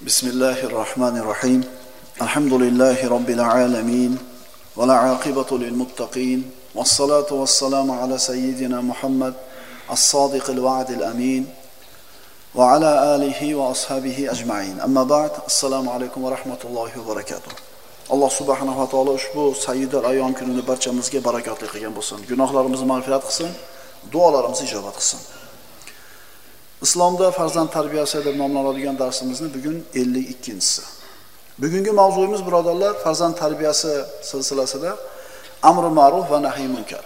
Bismillahirrahmanirrahim. Alhamdulillahi rabbil alamin. Wa la aqibatu lil muttaqin. Wassalatu wassalamu ala sayyidina Muhammad as-sadiqil wa'dil amin. Wa ala alihi wa ashabihi ajma'in. Amma ba'd. Assalomu alaykum va rahmatullohi va barakatuh. Alloh subhanahu va taolo ushbu sayyidul ayyom kunini barchamizga barakotli qilgan bo'lsin. Gunohlarimizni mag'firat qilsin, duolarimizni ijobat qilsin. Islomda farzand tarbiyasi deb nomlanadigan darsimizni bugun 52-si. Bugungi mavzuyimiz birodarlar farzand tarbiyasi silsilasida amr ma'ruf va nahiy munkar.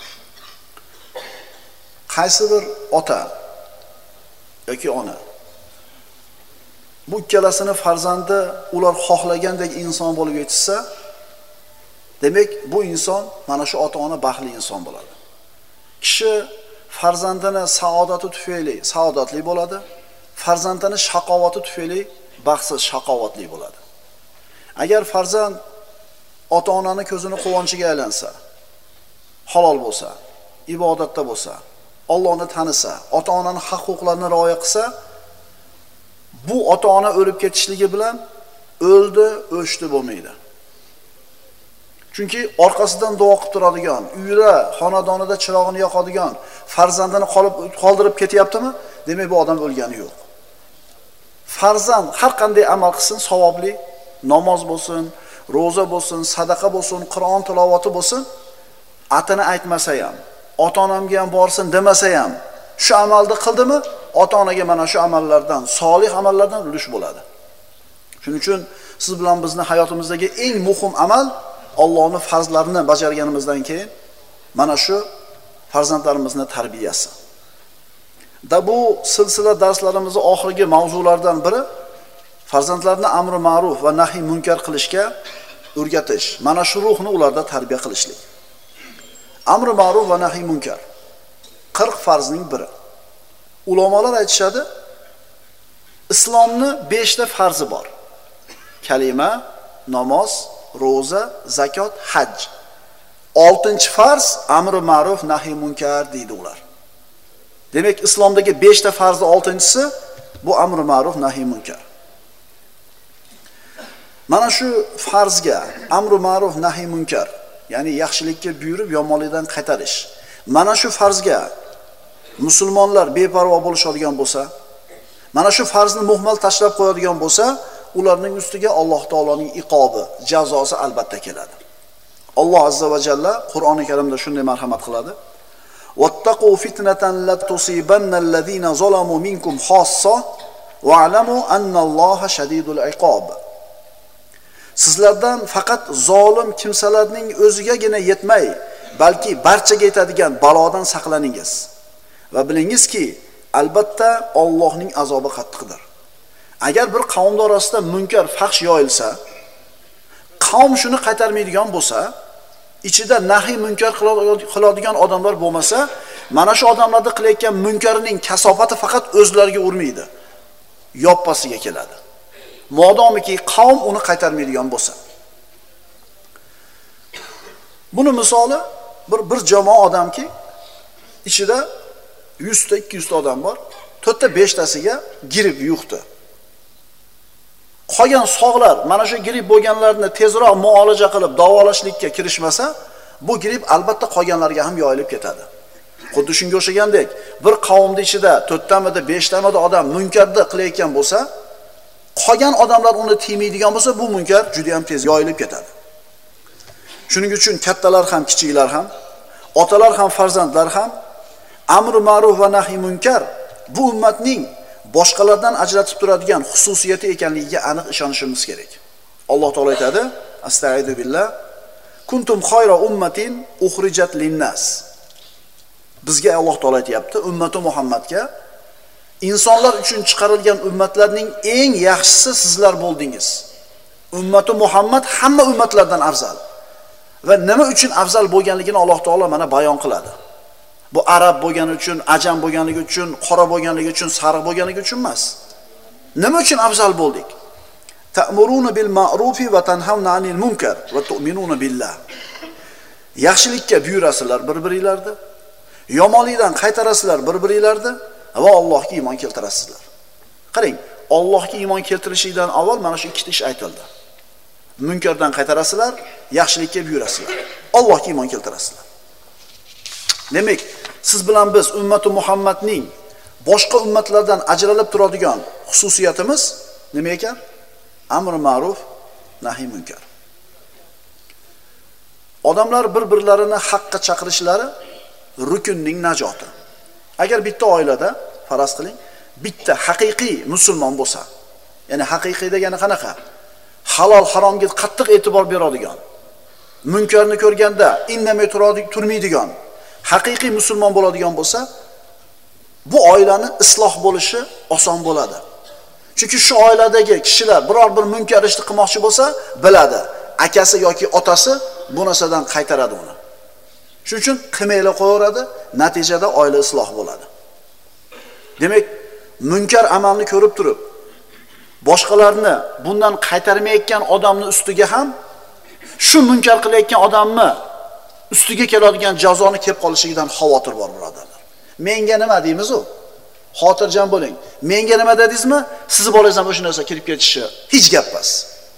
Qaysi bir ota yoki ona bu ikkalasini farzandi ular xohlagandek inson bo'lib yetishsa, demak bu inson mana shu ota-ona baxtli inson bo'ladi. Kishi farzandini saodati tufayli saodatli bo'ladi, farzandini shaqovati tufayli baxtsiz shaqovatli bo'ladi. Agar farzand ota-onani ko'zini quvonchiga aylansa, halol bo'lsa, ibodatda bo'lsa, Allohni tanisa, ota-onaning haq-huquqlarini rioya qilsa, bu ota-ona o'lib ketishligi bilan o'ldi, o'chdi bo'lmaydi. Chunki orqasidan duo qilib turadigan, uyida, xonadonida chirog'ini yoqadigan farzandini qoldirib ketyaptimi? Demak, bu odam o'lgani yo'q. Farzand har qanday amal qilsin, savobli, namoz bo'lsin, roza bo'lsin, sadaqa bo'lsin, Qur'on tilovati bo'lsin, atini aytmasa ham, ota-onamga ham borsin demasa ham, shu amalni qildimi, ota-onaga mana shu amallardan, solih amallardan ulush bo'ladi. Shuning uchun siz bilan bizni hayotimizdagi eng muhim amal Allohning farzlarini bajarganimizdan keyin mana shu farzandlarimizni tarbiyasi. Da bu silsila darslarimizning oxirgi mavzularidan biri farzandlarni amri ma'ruf va nahiy munkar qilishga o'rgatish. Mana shu ruhni ularda tarbiya qilishlik. Amri ma'ruf va nahiy munkar 40 farzning biri. Ulamolar aytishadi, islomning 5 ta farzi bor. Kalima, namoz, roza, zakot, haj. 6-farz amri ma'ruf nahiy munkar deydi ular. Demak, islomdagi 5 ta farzi 6-si bu amri ma'ruf nahiy munkar. Mana shu farzga amri ma'ruf nahiy munkar, ya'ni yaxshilikka buyurib yomonlikdan qaytarish. Mana shu farzga musulmonlar beparvo bo'lishadigan bo'lsa, mana shu farzni muhmal tashlab qo'yadigan bo'lsa, ularning ustiga Alloh taoloning iqobi, jazosi albatta keladi. Alloh azza va jalla Qur'oni Karimda shunday marhamat qiladi: "Wattaqu fitnatan la tusibanna allazina zalamu minkum khassa wa'lamu anna Alloha shadidul iqob." Sizlardan faqat zolim kimsalarning o'zigagina yetmay, balki barchaga yetadigan balodan saqlaningiz va bilingizki, albatta Allohning azobi qattiqdir. Agar bir qavm orasida munkar fahsh yoyilsa, qavm shuni qaytarmaydigan bo'lsa, ichida nahiy munkar qiladigan odamlar bo'lmasa, mana shu odamlarning qilayotgan munkarining kasofati faqat o'zlariga urmaydi, yoppasiga keladi. Modomiki qavm uni qaytarmaydigan bo'lsa. Buni misoli bir jamoa odamki, ichida 100 ta 200 ta odam bor, 4 ta 5 tasiga girib yuqdi. Qolgan sog'lar mana shu grip bo'lganlarni tezroq muolaja qilib davolashlikka kirishmasa, bu grip albatta qolganlarga ham yoyilib ketadi. Xuddi shunga o'xshagandek, bir qavmning ichida 4 tamida 5 tamida odam munkarni qilayotgan bo'lsa, qolgan odamlar uni tiymaydigan bo'lsa, bu munkar juda ham tez yoyilib ketadi. Shuning uchun kattalar ham, kichiklar ham, otalar ham, farzandlar ham amri ma'ruf va nahiy munkar bu ummatning boshqalardan ajratib turadigan xususiyati ekanligiga aniq ishonishimiz kerak. Alloh taolo aytadi: Astag'idu billah, kuntum khayra ummatin ukhrijat linnas. Bizga Alloh taolo aytayapti, ummati Muhammadga, insonlar uchun chiqarilgan ummatlarning eng yaxshisi sizlar bo'ldingiz. Ummati Muhammad hamma ummatlardan afzal. Va nima uchun afzal bo'lganligini Alloh taolo mana bayon qiladi. Bu arab bo'lgani uchun, ajam bo'lganligi uchun, qora bo'lganligi uchun, sariq bo'lganligi uchun emas. Nima uchun afzal bo'ldik? Ta'muruna bil ma'rufi va tanhavna 'anil munkar va tu'minuna billah. Yaxshilikka buyurasizlar bir-biringizlarni, yomonlikdan qaytarasizlar bir-biringizlarni va Allohga iymon keltirasizlar. Qarang, Allohga iymon keltirishlikdan avval mana shu ikkita ish aytildi. Munkardan qaytarasizlar, yaxshilikka buyurasizlar. Allohga iymon keltirasizlar. Demak, siz bilan biz ummati Muhammadning boshqa ummatlardan ajralib turadigan xususiyatimiz nima ekan? Amr ma'ruf, nahi munkar. Odamlar bir-birlarini haqqa chaqirishlari rukunning najoti. Agar bitta oilada faraz qiling, bitta haqiqiy musulmon bo'lsa, ya'ni haqiqiy degani qanaqa? Halol haromga qattiq e'tibor beradigan, munkarni ko'rganda indamay turmaydigan, haqiqiy musulmon bo'ladigan bo'lsa, bu oilani isloh bo'lishi oson bo'ladi. Chunki shu oiladagi kishilar biror bir munkar ishni qilmoqchi bo'lsa, biladi, akasi yoki otasi bu narsadan qaytaradi uni. Shuning uchun qilmayla qo'yaveradi, natijada oila isloh bo'ladi. Demak, munkar amalni ko'rib turib, boshqalarni bundan qaytarmayotgan odamni ustiga ham shu munkar qilayotgan odamni ustiga keladigan jazoni kelib qolishidan xavotir bor, birodarlar. Menga nima deymiz u? Xotirjam bo'ling. Menga nima dedingizmi? Sizni bolangiz ham o'sha narsa kirib ketishi hech gap emas.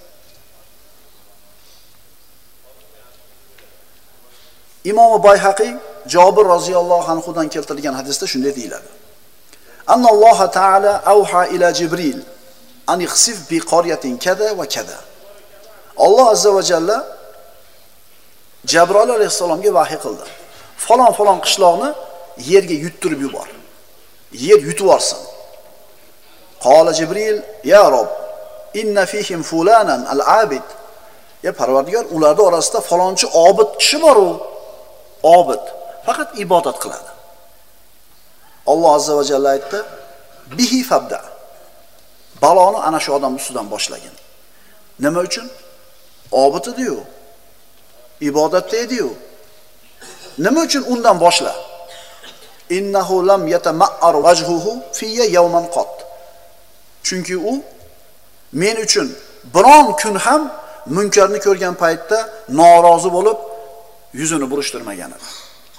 Imom Bayhaqiy Jabir roziyallohu anhu dan keltirilgan hadisda shunday deyiladi. Annalloha ta'ala awha ila Jibril an ikhsif bi qaryatin kada va kada. Alloh azza va jalla Jabroil alayhisalomga vahiy qildi. Falon qishloqni yerga yuttirib yubor. Yer yutib olsin. Qala Jibril, ya Rob, inna fihim fulanan al-abid. Ya Parvardigor, ularda orasida falonchi obid kishi bor-u. Obid, faqat ibodat qiladi. Alloh azza va jalla aytdi, bihi fabda. Baloni ana shu odam ustidan boshlagin. Nima uchun? Obid edi-yu. Ibodatda edi-yu. Nima uchun undan boshla? Innahu lam yatama'ar wajhuhu fiyya yawman qat. Chunki u men uchun biron kun ham munkarni ko'rgan paytda norozi bo'lib yuzini burishtirmagan edi.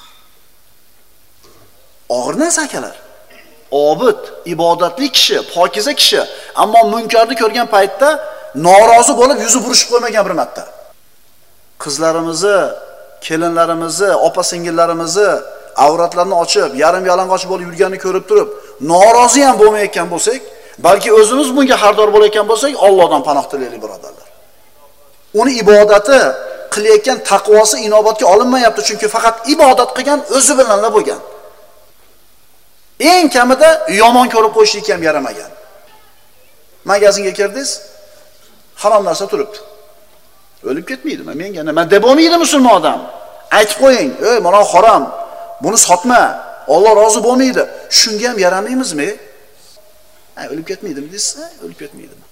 Og'ir narsa akalar. Obid, ibodatli kishi, pokiza kishi, ammo munkarni ko'rgan paytda norozi bo'lib yuzi burishib qo'ymagan bir marta. Qizlarimizni, kelinlarimizni, opa-singillarimizni avratlarini ochib, yarim yalang'och bo'lib yurganini ko'rib turib, norozi ham bo'lmayotgan bo'lsak, balki o'zimiz bunga xardor bo'layotgan bo'lsak, Allohdan panoh tilaylik, birodarlar. Uni ibodati, qilayotgan taqvosi inobatga olinmayapti, chunki faqat ibodat qilgan, o'zi bilanla bo'lgan. Eng kamida yomon ko'rib qo'yishlik ham yaramagan. Magazinga kirdingiz, harom narsa turibdi. O'lib ketmaydimi? Menga nima deb bo'lmaydi musulmon odam? Aytib qo'ying, "Ey, mana harom. Buni sotma. Alloh rozi bo'lmaydi." Shunga ham yaramaymizmi? O'lib ketmaydimi deysiz? O'lib ketmaydimi?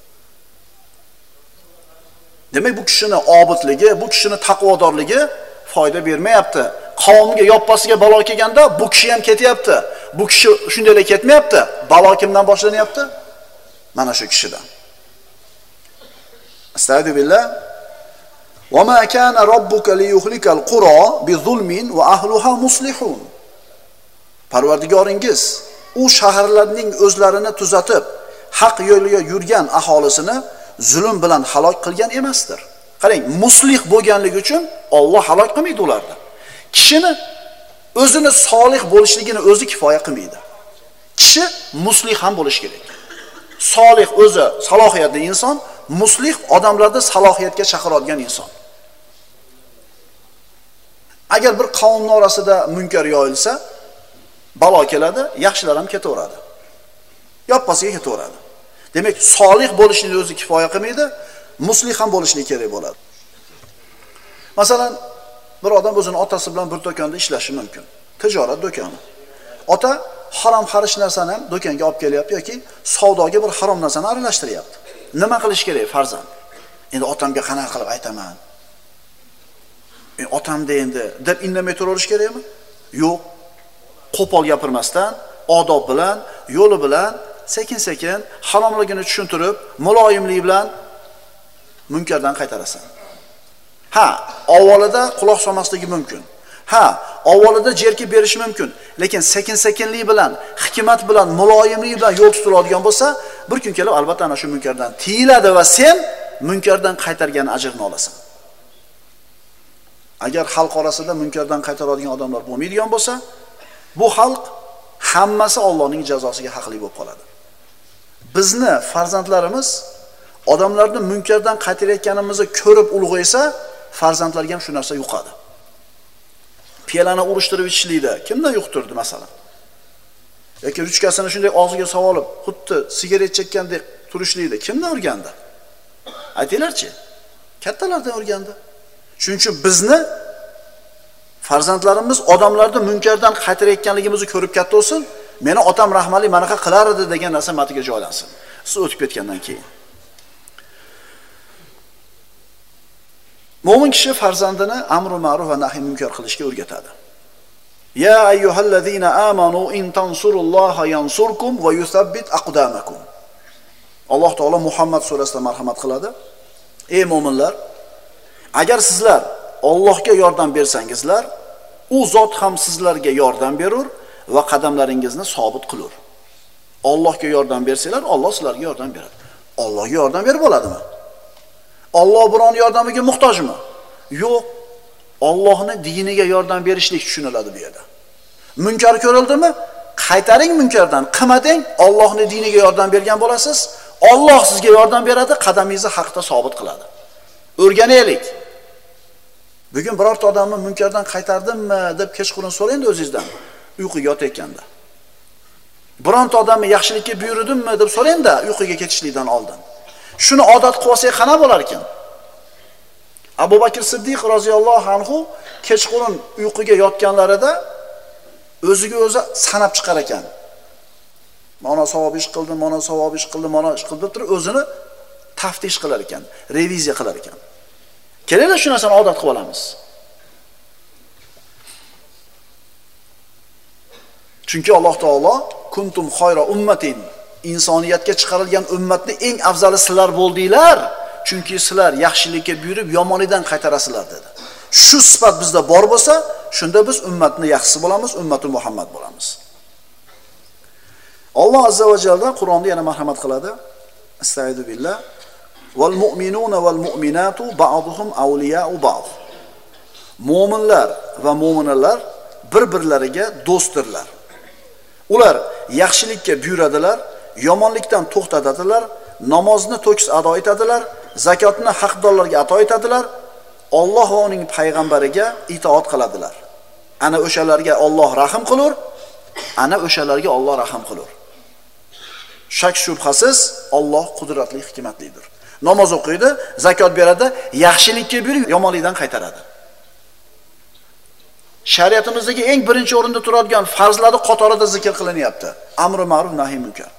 Demak, bu kishini obidligi, bu kishini taqvodorligi foyda bermayapti. Qavmga yoppasiga balo kelganda bu kishi ham ketyapti. Bu kishi shundaylar ketmayapti. Balo kimdan boshlanyapti? Mana shu kishidan. Astagfirullah. Va ma kana robbuka liyuhlikal qura bizulmin va ahluha muslihun. Parvardigoringiz u shaharlarning o'zlarini tuzatib, haq yo'liga yurgan aholisini zulm bilan halok qilgan emasdir. Qarang, muslih bo'lganligi uchun Alloh halok qilmaydi ularni. Kishini o'zini solih bo'lishligini o'zi kifoya qilmaydi. Kishi muslih ham bo'lish kerak. Solih o'zi salohiyatli inson, muslih odamlarni salohiyatga chaqiradigan inson. Agar bir qavmning orasida munkar yoyilsa, balo keladi, yaxshilar ham ketaveradi. Yoppasiga ketaveradi. Demak, solih bo'lishning o'zi kifoya qilmaydi, muslih ham bo'lishlik kerak bo'ladi. Masalan, bir odam o'zining otasi bilan bir do'konda ishlashi mumkin. Tijorat do'koni. Ota harom xarish narsani ham do'konga olib kelyapti yoki savdoga bir harom narsani aralashtiryapti. Nima qilish kerak farzand? Endi otamga qanaqa qilib aytaman? Otamda endi deb indamay turaverish kerakmi? Yo'q. Qo'pol gapirmasdan, odob bilan, yo'li bilan sekin-sekin haromligini tushuntirib, muloyimlik bilan munkardan qaytarasan. Ha, avvalida quloq solmasligi mumkin. Ha, avvalida jerkib berishi mumkin, lekin sekin-sekinlik bilan, hikmat bilan, muloyimlik bilan yo'l tutiladigan bo'lsa, bir kun kelib albatta ana shu munkardan tiyiladi va sen munkardan qaytargan ajrni olasan. Agar xalq orasida munkardan qaytaradigan odamlar bo'lmaydigan bo'lsa, bu xalq hammasi Allohning jazosiga haqli bo'lib qoladi. Bizni farzandlarimiz odamlarni munkardan qaytarayotganimizni ko'rib ulg'aysa, farzandlarga ham shu narsa yuqadi. Piyalani urishtirib ichishlikda kimdan yuqtirdi masalan? Yoki ruchkasini shunday og'ziga solib, xuddi sigaret chekkandek turishlikda kimdan o'rgandi? Aytinglarchi? Kattalardan o'rgandi. Shuning uchun bizni farzandlarimiz odamlarni munkardan qaytarayotganligimizni ko'rib katta bo'lsin. Meni otam rahmali manaqa qilar edi degan narsa matiga joylansin. Siz o'tib ketgandan keyin. Mo'min kishi farzandini amr ma'ruf va nahiy munkar qilishga o'rgatadi. Ya ayyuhallazina amanu in tansurulloha yansurkum va yuthabbit aqdamakum. Alloh taolo Muhammad surasida marhamat qiladi. Ey mo'minlar, agar sizlar Allohga yordam bersangizlar, u zot ham sizlarga yordam berur va qadamlaringizni sobit qilur. Allohga yordam bersanglar, Alloh sizlarga yordam beradi. Allohga yordam berib bo'ladimi? Alloh biron yordamiga muhtojmi? Yo'q. Allohning diniga yordam berishlik tushuniladi bu yerda. Munkar ko'rildimi? Qaytaring munkardan, qilmading, Allohning diniga yordam bergan bo'lasiz. Alloh sizga yordam beradi, qadamingizni haqda sobit qiladi. O'rganaylik. Bugun birorta odamni munkardan qaytardimmi deb kechqurun so'rang o'zingizdan, uyquga yotayotganda. Bironta odamni yaxshilikka buyurdimmi deb so'rang-da, uyquga ketishlikdan oldin. Shuni odat qilib olsak qana bo'lar ekan? Abu Bakr Siddiq roziyallohu anhu kechqurun uyquga yotganlarida o'ziga o'zi sanab chiqar ekan. Mana savob ish qildim, mana savob ish qildim, mana ish qildim deb turib o'zini taftish qilar ekan, reviziya qilar ekan. Kelinglar shu narsani odat qilib olamiz. Chunki Alloh taolo kuntum khayra ummatin, insoniyatga chiqarilgan ummatning eng afzali sizlar bo'ldinglar, chunki sizlar yaxshilikka buyurib yomonlikdan qaytarasizlar dedi. Shu sifat bizda bor bo'lsa, shunda biz ummatning yaxshisi bo'lamiz, ummati Muhammad bo'lamiz. Alloh azza va jalla Qur'onda yana marhamat qiladi. Astagfiru billah. Val mu'minuna val mu'minatu ba'duhum awliya'u ba'd. Mo'minlar va mo'minalar bir-birlariga do'stdirlar. Ular yaxshilikka buyuradilar, yomonlikdan to'xtatadilar, namozni to'kis ado etadilar, zakotni haqdorlarga ato etadilar, Alloh va uning payg'ambariga itoat qiladilar. Ana o'shalarga Alloh rahim qilur, ana o'shalarga Alloh rahim qilur. Shak shubhasiz Alloh qudratli, hikmatlidir. Namoz o'qiydi, zakot beradi, yaxshilikka buyurib, yomonlikdan qaytaradi. Shariatimizdagi eng birinchi o'rinda turadigan farzlarning qatorida zikr qilinyapti. Amr ma'ruf, nahiy munkar.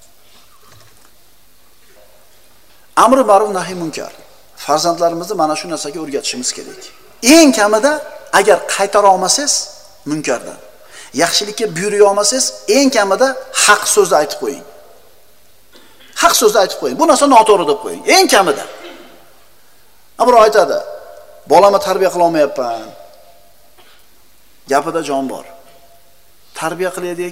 Amr ma'ruf, nahiy munkar. Farzandlarimizni mana shu narsaga o'rgatishimiz kerak. Eng kamida agar qaytara olmasangiz munkardan, yaxshilikka buyura olmasangiz, eng kamida haq so'zni aytib qo'ying. Haq so'zni aytib qo'ying. Bu narsa noto'g'ri deb qo'ying. Eng kamida. Birov aytadi, bolamni tarbiya qila olmayapman. Gapida jon bor. Tarbiya qilaydi